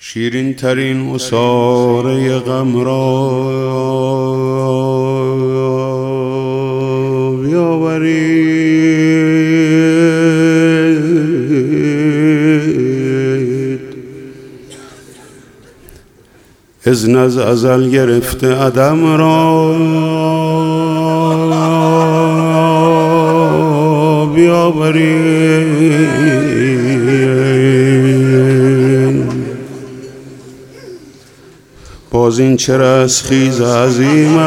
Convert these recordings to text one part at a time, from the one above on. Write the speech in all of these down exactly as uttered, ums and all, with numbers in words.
شیرین ترین عصاره غم را بیاورید، اذن از ازل گرفته عدم را بیاورید. باز این چه رستخیز عظیم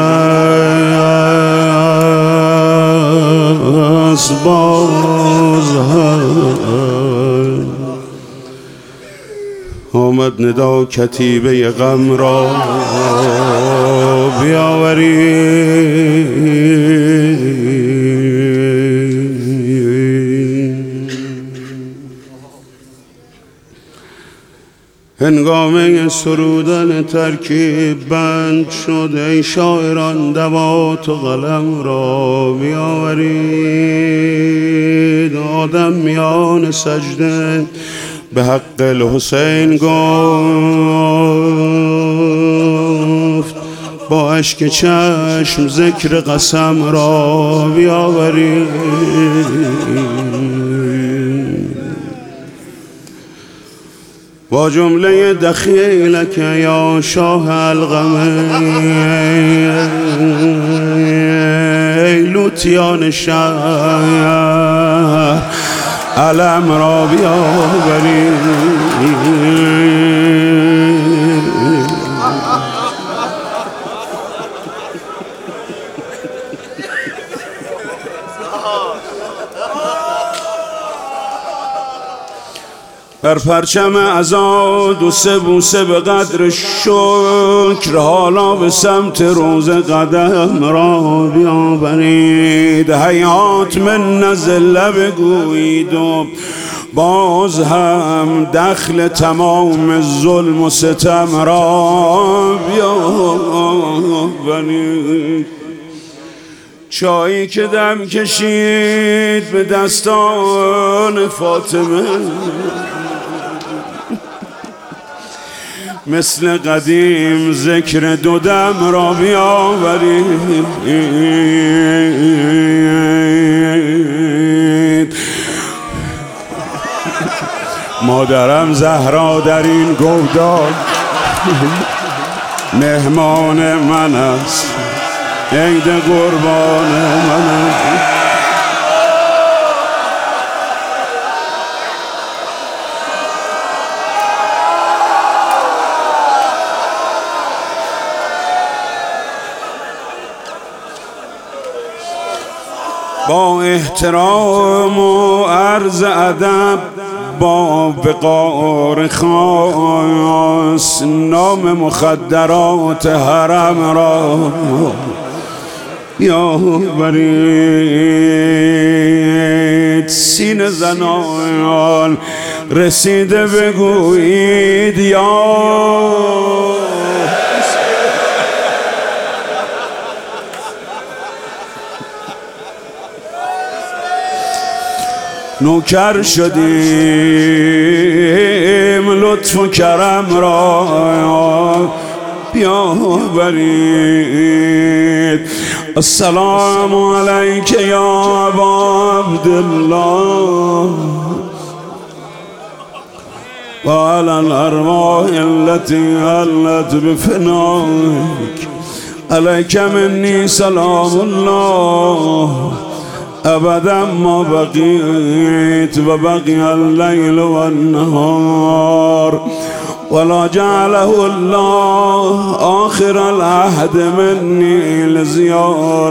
است، باز آمد ندا کتیبه غم را بیاورید. هنگامه سرودن ترکیب بند شد، ای شاعران دوات و قلم را بیاورید. آدم میان سجده به حق الحسین گفت، با اشک چشم ذکر قسم را بیاورید. با جمله دخیلک یا شاه الغم، ای لوتیان شهر علم را بیاورید. بر پرچم ازاد و سه بوسه به قدر شکر، حالا به سمت روز قدم را بیاورید. حیات من نزله بگویید و باز هم دخل تمام ظلم و ستم را بیاورید. چایی که دم کشید به دستان فاطمه، مثل قدیم ذکر دو دم را بیاورید. مادرم زهرا در این گودال مهمان من است، عید قربان من است. با احترام و عرض ادب با وقار خاص، نام مخدرات حرم را بیاورید. سینه زنان رسیده بگویید یا نوکر شدیم، لطف و کرم را بیاورید. السلام علیک یا ابا عبدالله و علی الارواح التي حلت بفنائک، علیک منی سلام الله ابدا ما بقیت و بقی اللیل و النهار، ولا جعله الله آخر العهد منی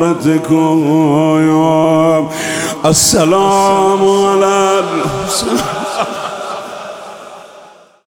لزیارتکم. السلام علی